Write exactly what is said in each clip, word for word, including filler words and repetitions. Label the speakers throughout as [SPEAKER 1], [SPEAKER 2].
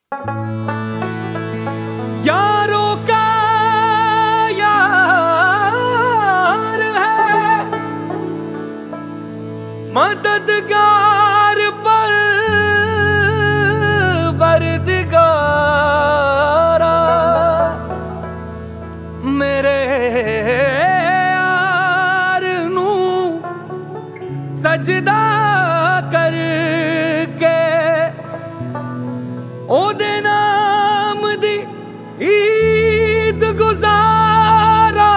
[SPEAKER 1] यारों का यार है, मददगार पर वरदिगारा। मेरे यार नू सजदा करके ओदे नाम दी ईद गुजारा।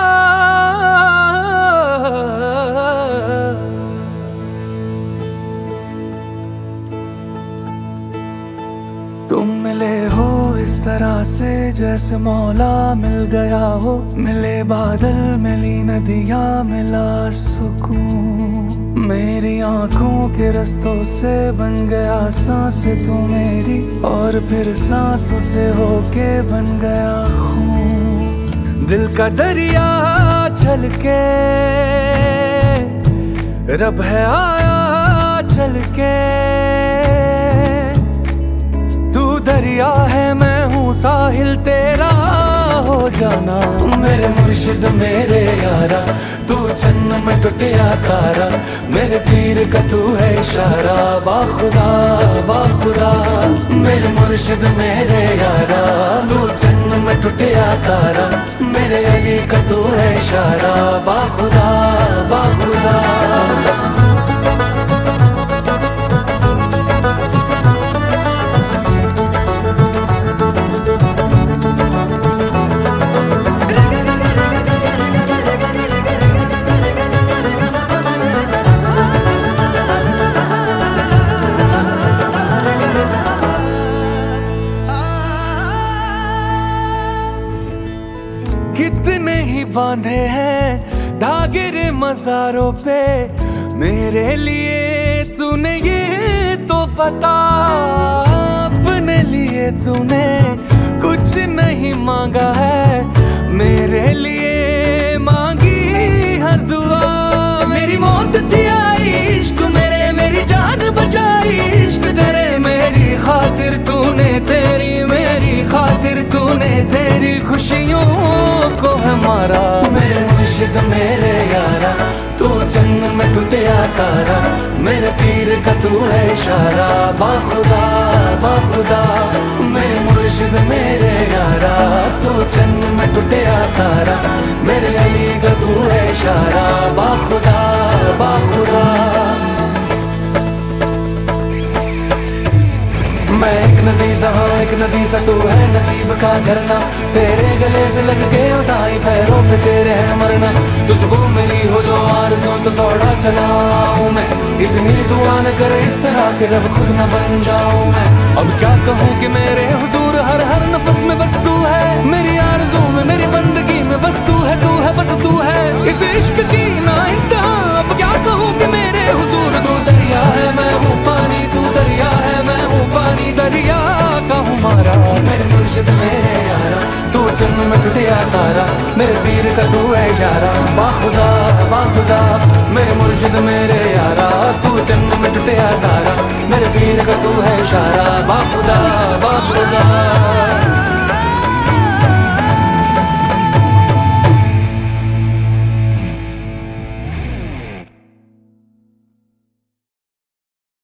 [SPEAKER 1] तुम मिले हो इस तरह से जैसे मौला मिल गया हो, मिले बादल मिली नदियां मिला सुकून। मेरी आंखों के रस्तों से बन गया सांस तू मेरी, और फिर सांसों से होके बन गया खून। दिल का दरिया छलके रब है आया चल के। तू दरिया है मैं हूँ साहिल तेरा हो जाना। मेरे मुर्शिद मेरे यारा तू चन्न में टूटिया तारा, मेरे पीर का तू है इशारा बाखुदा बाखुदा। मेरे मुर्शिद मेरे यारा तू चन्न में टूटिया तारा, मेरे अली का तू है इशारा बाखुदा बाखुदा। कितने ही बांधे हैं धागे रे मज़ारों पे, मेरे लिए तूने ये तो पता। अपने लिए तूने कुछ नहीं मांगा है, मेरे लिए मांगी हर दुआ। मेरी मौत थी आई इश्क मेरे, मेरी जान बचाई इश्क तेरे। मेरी खातिर तूने तेरी मेरी खातिर तूने तेरी खुशियों को हमारा। मेरे मुर्शिद मेरे यारा तू जन्म में टूटिया तारा, मेरे पीर का तू है इशारा बाखुदा बाखुदा। मेरे मुर्शिद मेरे यारा तू जन्म में टूटिया तारा, मेरे अली का तू है इशारा बाखुदा बाखुदा। मैं एक नदी सा हाँ एक नदी सा तू है नसीब का झरना, तेरे गले से लग के साई पैरों पे तेरे है मरना। तुझको मेरी हो जो आरज़ू तो दौड़ा चला आऊं मैं, इतनी दुआ न कर इस तरह के रब खुद न बन जाऊं मैं। अब क्या कहूँ कि मेरे हुजूर हर हर नफस में बस तू है, मेरी आरज़ू में मेरी बंदगी में बस तू है तू है बस तू है। इस इश्क की ना इंतहा अब क्या कहूँ कि मेरे हुजूर। तू दरिया है मैं हूँ पानी, तू दरिया है मैं हूँ पानी, दरिया का हूँ मारा। मेरे मुर्शिद मेरे यारा तू जन्म में टूटिया तारा, मेरे पीर का तू है इशारा बाखुदा बाखुदा। मेरे मुर्शिद मेरे यारा तू जन्म में टूटिया तारा, मेरे पीर का तू है इशारा बाखुदा बाखुदा।